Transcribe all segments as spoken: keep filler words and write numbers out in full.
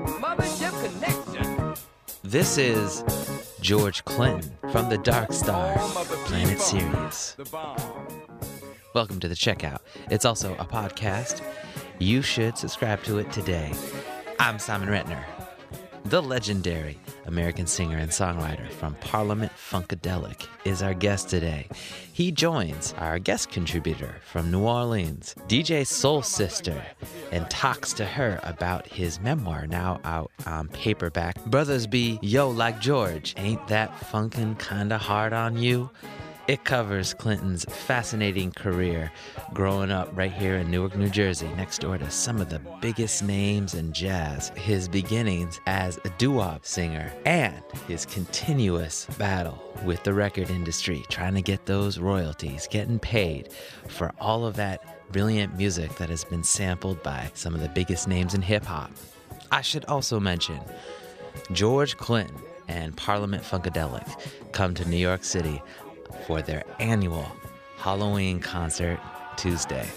Mothership Connection. This is George Clinton from the Dark Star Planet Sirius. Welcome to the Checkout. It's also a podcast. You should subscribe to it today. I'm Simon Retner. The legendary American singer and songwriter from Parliament Funkadelic is our guest today. He joins our guest contributor from New Orleans, D J Soul Sister, and talks to her about his memoir now out on paperback, Brothers Be Yo Like George, Ain't That Funkin' Kinda Hard on You? It covers Clinton's fascinating career growing up right here in Newark, New Jersey, next door to some of the biggest names in jazz, his beginnings as a doo-wop singer, and his continuous battle with the record industry, trying to get those royalties, getting paid for all of that brilliant music that has been sampled by some of the biggest names in hip-hop. I should also mention George Clinton and Parliament Funkadelic come to New York City for their annual Halloween concert Tuesday.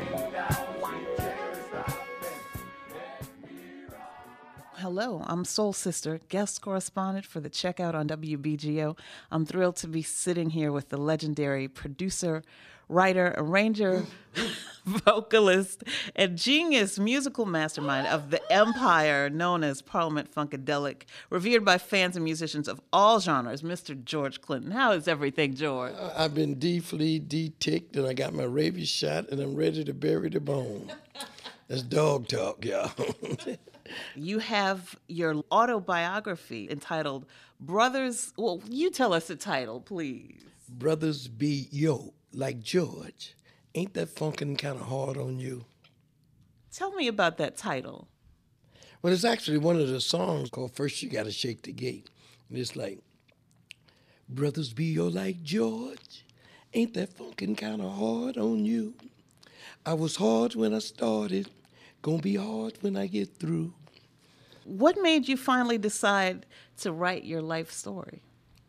Hello, I'm Soul Sister, guest correspondent for the Checkout on W B G O. I'm thrilled to be sitting here with the legendary producer, writer, arranger, vocalist, and genius musical mastermind of the empire known as Parliament Funkadelic, revered by fans and musicians of all genres, Mister George Clinton. How is everything, George? I've been de-fleed, de-ticked, and I got my rabies shot, and I'm ready to bury the bone. That's dog talk, y'all. You have your autobiography entitled Brothers. Well, you tell us the title, please. Brothers Be Yo Like George. Ain't that funkin' kind of hard on you? Tell me about that title. Well, it's actually one of the songs called First You Gotta Shake the Gate. And it's like, brothers be yo like George. Ain't that funkin' kind of hard on you? I was hard when I started. Gonna be hard when I get through. What made you finally decide to write your life story?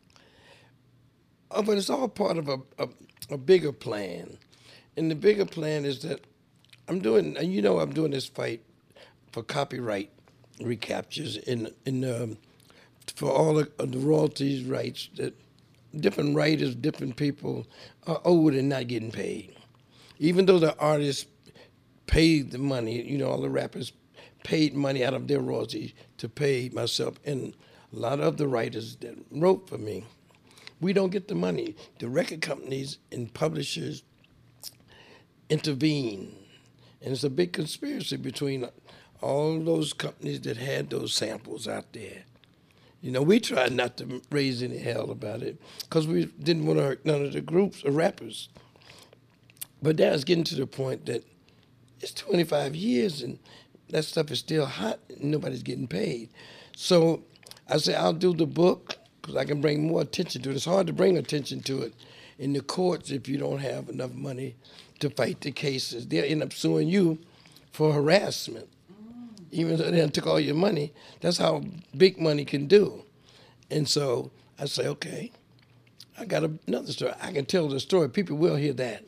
Oh, but it's all part of a, a, a bigger plan. And the bigger plan is that I'm doing, and you know I'm doing this fight for copyright recaptures in, in um, for all of the royalties rights that different writers, different people are owed and not getting paid. Even though the artists paid the money, you know, all the rappers paid money out of their royalties to pay myself and a lot of the writers that wrote for me. We don't get the money. The record companies and publishers intervene. And it's a big conspiracy between all those companies that had those samples out there. You know, we tried not to raise any hell about it because we didn't want to hurt none of the groups or rappers. But now it's getting to the point that it's twenty-five years and that stuff is still hot and nobody's getting paid. So I say I'll do the book because I can bring more attention to it. It's hard to bring attention to it in the courts if you don't have enough money to fight the cases. They'll end up suing you for harassment. Even though they took all your money, that's how big money can do. And so I say, okay, I got another story. I can tell the story. People will hear that.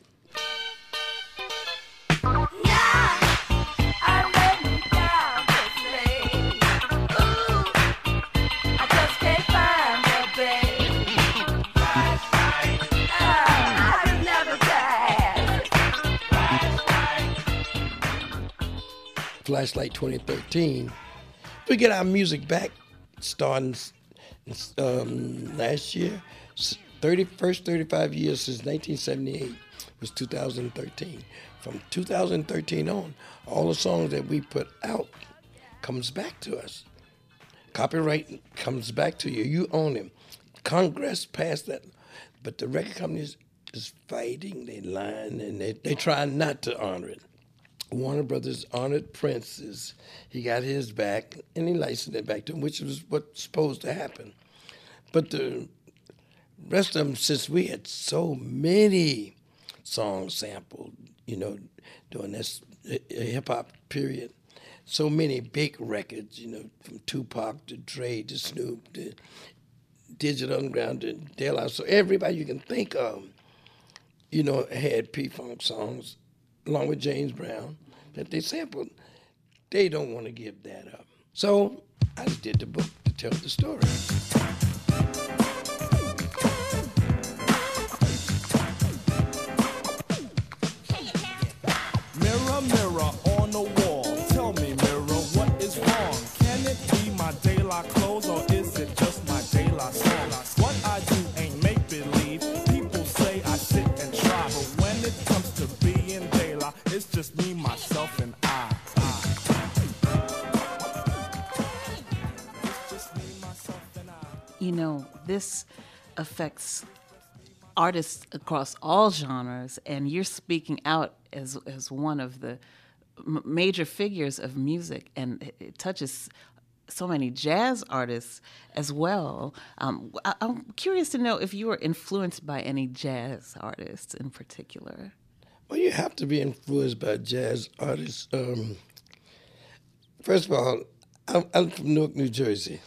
Flashlight twenty thirteen. We get our music back starting um, last year. thirty, first thirty-five years since nineteen seventy-eight was two thousand thirteen. From two thousand thirteen on, all the songs that we put out comes back to us. Copyright comes back to you. You own them. Congress passed that. But the record companies is fighting. They lying and they, they try not to honor it. Warner Brothers honored Prince's. He got his back, and he licensed it back to him, which was what's supposed to happen. But the rest of them, since we had so many songs sampled, you know, during this hip-hop period, so many big records, you know, from Tupac to Dre to Snoop to Digital Underground to De La Soul, everybody you can think of, you know, had P-Funk songs along with James Brown, that they sampled. They don't want to give that up. So I just did the book to tell the story. Mirror, mirror on the wall, tell me, mirror, what is wrong? Can it be my De La clothes, or is it just my De La song? What I do ain't make-believe. People say I sit and try, but when it comes to being De La, it's just me, myself, and I. I. It's just me, myself, and I. You know, this affects artists across all genres, and you're speaking out as as one of the m- major figures of music, and it, it touches so many jazz artists as well. Um, I, I'm curious to know if you were influenced by any jazz artists in particular. Well, you have to be influenced by jazz artists. Um, first of all, I'm, I'm from Newark, New Jersey.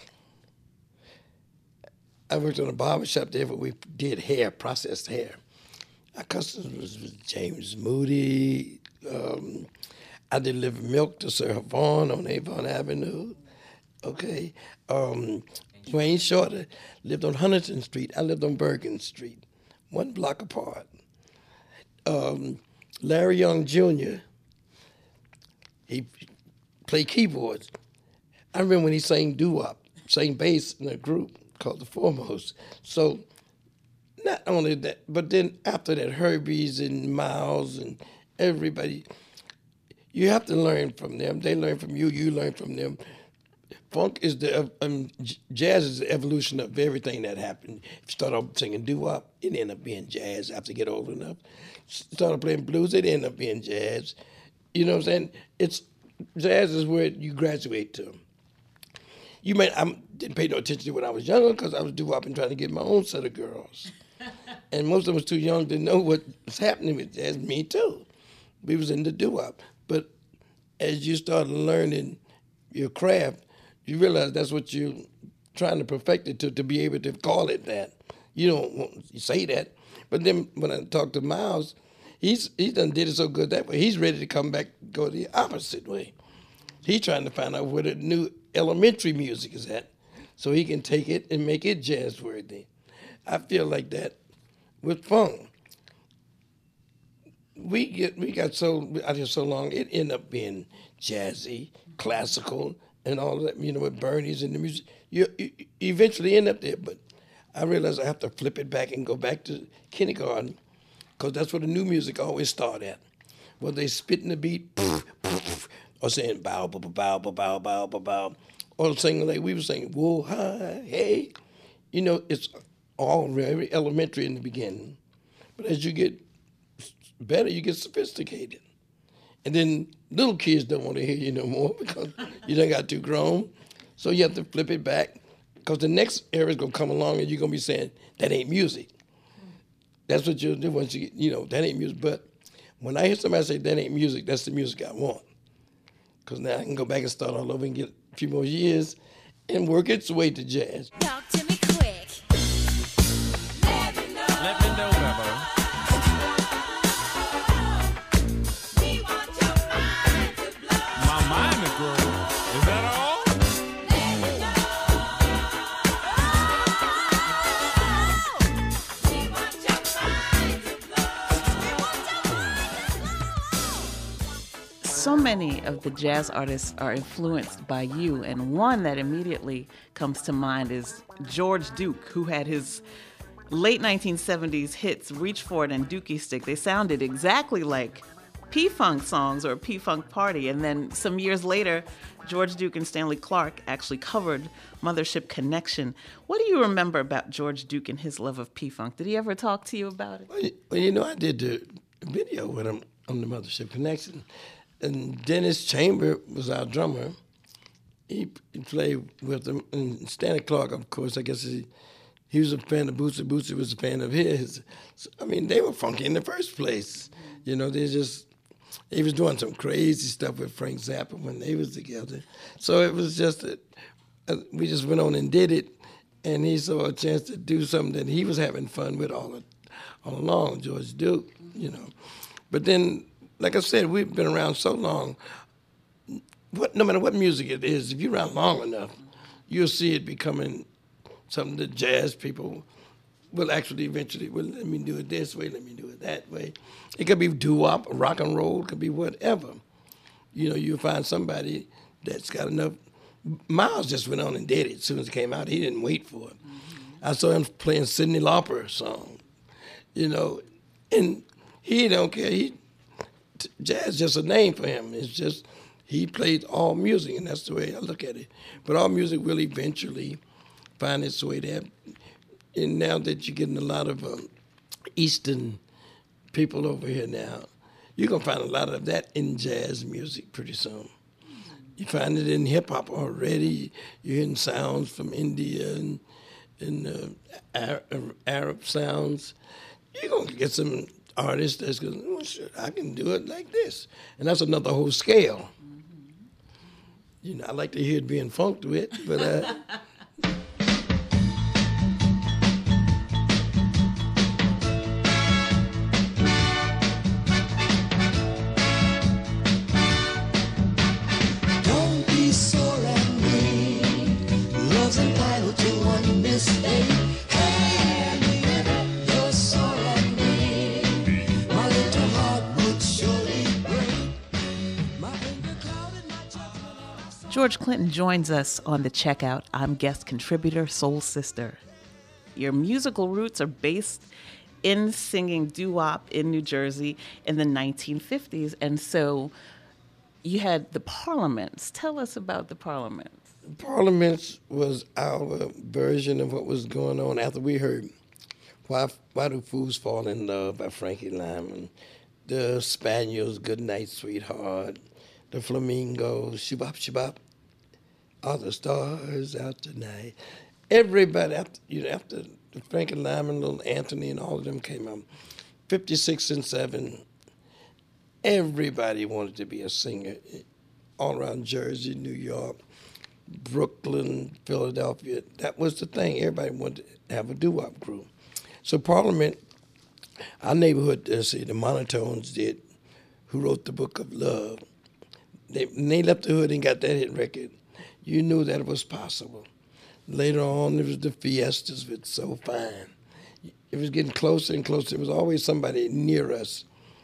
I worked on a barber shop there where we did hair, processed hair. Our customers was James Moody. Um, I delivered milk to Sir Vaughn on Avon Avenue. Okay. Um, Wayne Shorter lived on Huntington Street. I lived on Bergen Street, one block apart. Um, Larry Young Junior, he played keyboards. I remember when he sang doo-wop, sang bass in a group called The Foremost. So not only that, but then after that, Herbie's and Miles and everybody, you have to learn from them. They learn from you, you learn from them. Funk is the, um, jazz is the evolution of everything that happened. If you start off singing doo-wop, it ended up being jazz after you get old enough. Started playing blues, it ended up being jazz. You know what I'm saying? It's, jazz is where you graduate to. You may, I didn't pay no attention to it when I was younger because I was doo-wop and trying to get my own set of girls. And most of them was too young to know what was happening with jazz. Me too. We was in the doo-wop. But as you start learning your craft, you realize that's what you're trying to perfect it to, to be able to call it that. You don't want to say that. But then when I talk to Miles, he's he done did it so good that way. He's ready to come back, go the opposite way. He's trying to find out where the new elementary music is at so he can take it and make it jazz-worthy. I feel like that with funk. We get we got so out here so long, it ended up being jazzy, classical, and all of that, you know, with Bernie's and the music. You, you eventually end up there, but I realize I have to flip it back and go back to kindergarten because that's where the new music always start at. Where they spitting the beat, poof, poof, or saying bow, bow, bow, bow, bow, bow, bow, bow, or singing like we were saying, whoa, hi, hey. You know, it's all very elementary in the beginning. But as you get better, you get sophisticated. And then little kids don't want to hear you no more because you done got too grown. So you have to flip it back because the next era is going to come along and you're going to be saying, that ain't music. That's what you'll do once you get, you know, that ain't music. But when I hear somebody say that ain't music, that's the music I want. Because now I can go back and start all over and get a few more years and work its way to jazz. Talk to me quick. Let me know, Bebo. My mind to grow. Is that all? So many of the jazz artists are influenced by you, and one that immediately comes to mind is George Duke, who had his late nineteen seventies hits Reach For It and Dookie Stick. They sounded exactly like P-Funk songs or P-Funk Party, and then some years later, George Duke and Stanley Clarke actually covered Mothership Connection. What do you remember about George Duke and his love of P-Funk? Did he ever talk to you about it? Well, you, well, you know, I did the video with him on the Mothership Connection. And Dennis Chamber was our drummer. He, he played with him. And Stanley Clarke, of course, I guess he, he was a fan of Bootsy. Bootsy was a fan of his. So, I mean, they were funky in the first place. You know, they just, he was doing some crazy stuff with Frank Zappa when they was together. So it was just that uh, we just went on and did it. And he saw a chance to do something that he was having fun with all, all along, George Duke, you know. But then, like I said, we've been around so long. What, no matter what music it is, if you're around long enough, you'll see it becoming something that jazz people will actually eventually, well, let me do it this way, let me do it that way. It could be doo-wop, rock and roll, it could be whatever. You know, you'll find somebody that's got enough. Miles just went on and did it as soon as it came out. He didn't wait for it. Mm-hmm. I saw him playing Cyndi Lauper song, you know, and he don't care. He, jazz is just a name for him. It's just, he plays all music, and that's the way I look at it. But all music will eventually find its way there. And now that you're getting a lot of um, Eastern people over here now, you're going to find a lot of that in jazz music pretty soon. You find it in hip-hop already. You're hearing sounds from India and, and uh, Arab, Arab sounds. You're going to get some artists that's going, oh, sure, I can do it like this. And that's another whole scale. Mm-hmm. You know, I like to hear it being funked with, but... Uh, George Clinton joins us on the Checkout. I'm guest contributor Soul Sister. Your musical roots are based in singing doo-wop in New Jersey in the nineteen fifties, and so you had the Parliaments. Tell us about the Parliaments. Parliaments was our version of what was going on after we heard Why Why Do Fools Fall in Love by Frankie Lyman, the Spaniels, Good Night, Sweetheart, the Flamingos, Shabop Shabop, All the Stars Out Tonight. Everybody, after, you know, after Frankie Lyman, Little Anthony, and all of them came out, fifty-six and seven, everybody wanted to be a singer all around Jersey, New York, Brooklyn, Philadelphia. That was the thing. Everybody wanted to have a doo-wop crew. So Parliament, our neighborhood, uh, see, the Monotones did, who wrote the Book of Love. They, when they left the hood and got that hit record, you knew that it was possible. Later on, there was the Fiestas with So Fine. It was getting closer and closer. There was always somebody near us,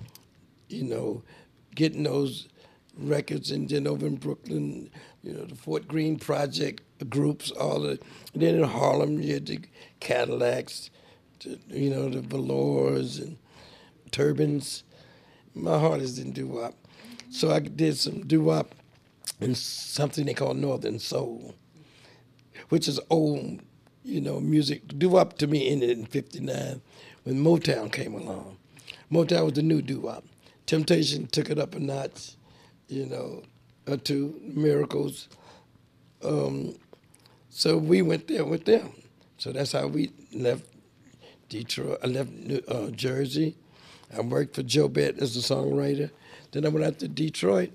you know, getting those records. And then over in Brooklyn, you know, the Fort Greene Project groups, all the, and then in Harlem, you had the Cadillacs, the, you know, the velours and turbans. My heart is in doo-wop. So I did some doo-wop and something they call Northern Soul, which is old, you know, music. Doo-wop to me ended in fifty-nine when Motown came along. Motown was the new doo-wop. Temptation took it up a notch, you know, or two, Miracles. Um, so we went there with them. So that's how we left Detroit. I left uh, Jersey. I worked for Joe Bett as a songwriter. Then I went out to Detroit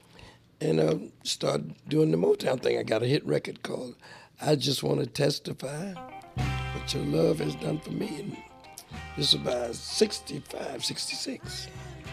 and uh, started doing the Motown thing. I got a hit record called I Just Want to Testify What Your Love Has Done For Me. And this is about sixty-five, sixty-six.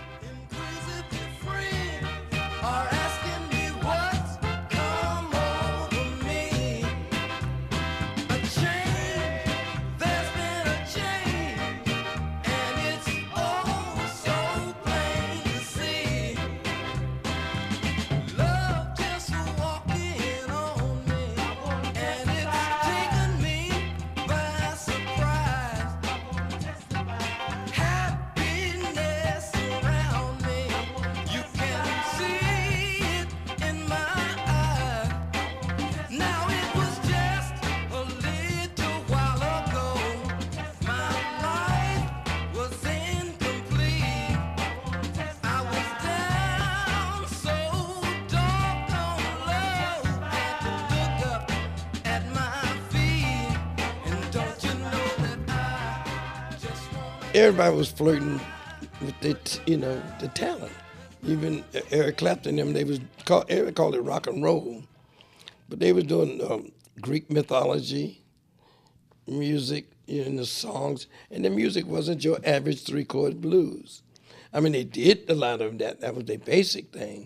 Everybody was flirting with the, you know, the talent. Even Eric Clapton and them, they was called, Eric called it rock and roll, but they was doing um, Greek mythology, music, you know, in the songs, and the music wasn't your average three-chord blues. I mean, they did a lot of that. That was their basic thing,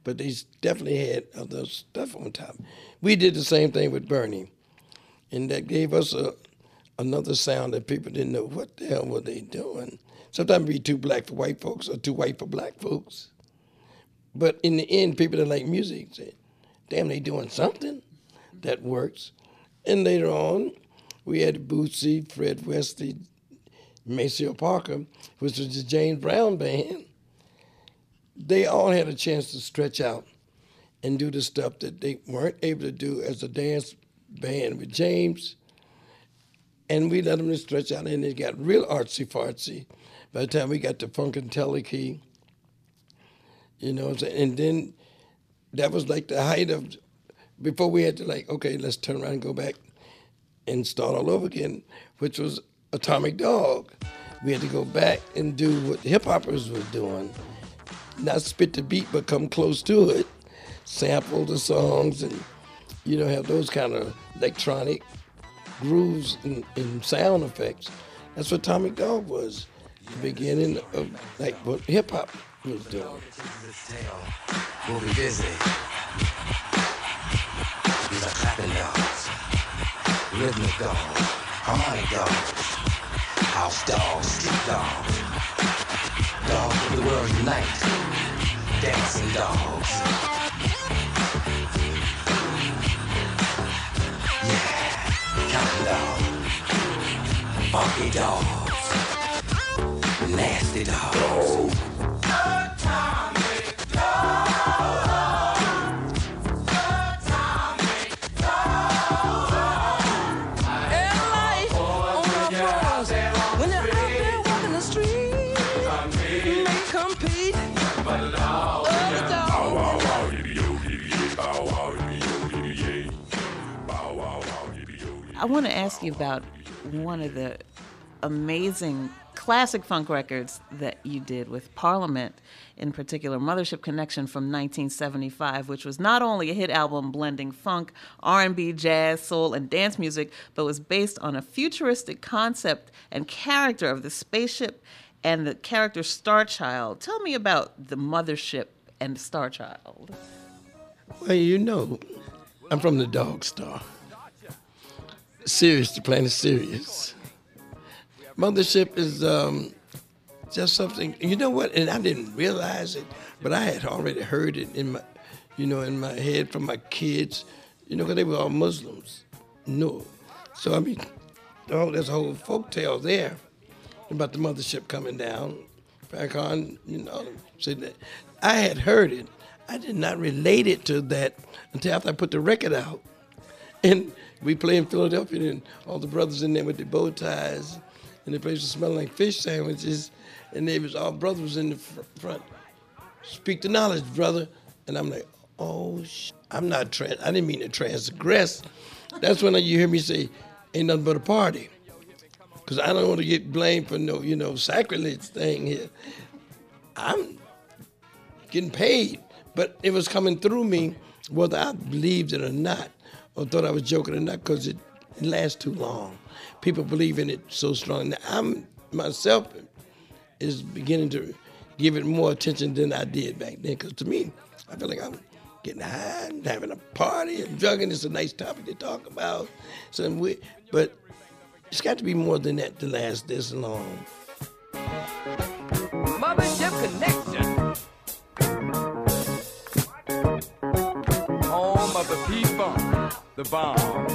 but they definitely had other stuff on top. We did the same thing with Bernie, and that gave us a another sound that people didn't know what the hell were they doing. Sometimes it'd be too black for white folks or too white for black folks. But in the end, people that like music say, damn, they doing something that works. And later on, we had Bootsy, Fred Wesley, Maceo Parker, which was the James Brown band. They all had a chance to stretch out and do the stuff that they weren't able to do as a dance band with James. And we let them stretch out, and it got real artsy-fartsy by the time we got to Funkadelic, you know what I'm saying? And then that was like the height of, before we had to like, okay, let's turn around and go back and start all over again, which was Atomic Dog. We had to go back and do what hip-hoppers were doing, not spit the beat, but come close to it, sample the songs, and, you know, have those kind of electronic grooves and, and sound effects. That's what Atomic Dog was, the beginning of like what hip hop was doing. We'll be busy. These are clapping dogs, rhythmic dogs, harmonic dogs, house dogs, street dogs, dogs of the world unite, dancing dogs. Funky dogs, nasty dogs. Atomic dogs, atomic dogs. And life on our floors, when you're out there walking the street, you may compete with other dogs. I want to ask you about one of the amazing classic funk records that you did with Parliament, in particular, Mothership Connection from nineteen seventy-five, which was not only a hit album blending funk, R and B, jazz, soul, and dance music, but was based on a futuristic concept and character of the spaceship and the character Star Child. Tell me about the Mothership and Star Child. Well, you know, I'm from the Dog Star. Sirius, the planet Sirius. Mothership is um, just something, you know what, and I didn't realize it, but I had already heard it in my, you know, in my head from my kids, you know, because they were all Muslims. No. So, I mean, oh, there's a whole folk tale there about the mothership coming down. Farrakhan, you know, said that. I had heard it. I did not relate it to that until after I put the record out. And we play in Philadelphia, and all the brothers in there with the bow ties, and the place was smelling like fish sandwiches, and they was all brothers in the fr- front. Speak the knowledge, brother. And I'm like, oh, sh- I'm not trans. I didn't mean to transgress. That's when you hear me say, ain't nothing but a party. Because I don't want to get blamed for no, you know, sacrilege thing here. I'm getting paid, but it was coming through me whether I believed it or not, or thought I was joking or not, because it, it lasts too long. People believe in it so strong. Now, I'm myself is beginning to give it more attention than I did back then, because to me, I feel like I'm getting high and having a party and drugging. It's a nice topic to talk about. So we, but it's got to be more than that to last this long. Mothership Connection. Home of the P-Funk, the bomb.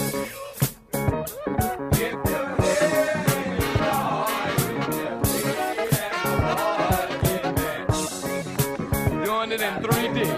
Doing it in three D.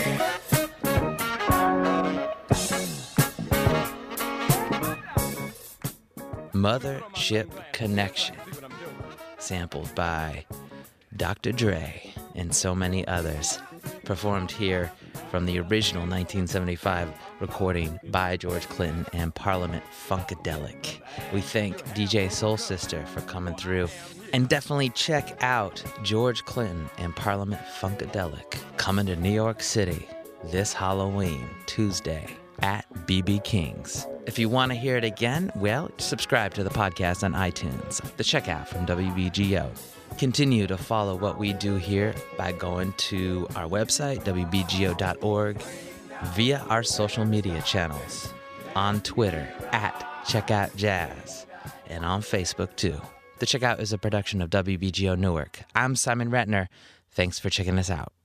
Mothership Connection, sampled by Doctor Dre and so many others, performed here from the original nineteen seventy-five recording by George Clinton and Parliament Funkadelic. We thank D J Soul Sister for coming through, and definitely check out George Clinton and Parliament Funkadelic coming to New York City this Halloween, Tuesday, at B B King's. If you want to hear it again, well, subscribe to the podcast on iTunes. The Checkout from W B G O. Continue to follow what we do here by going to our website, W B G O dot org, via our social media channels, on Twitter, at CheckoutJazz, and on Facebook, too. The Checkout is a production of W B G O Newark. I'm Simon Ratner. Thanks for checking us out.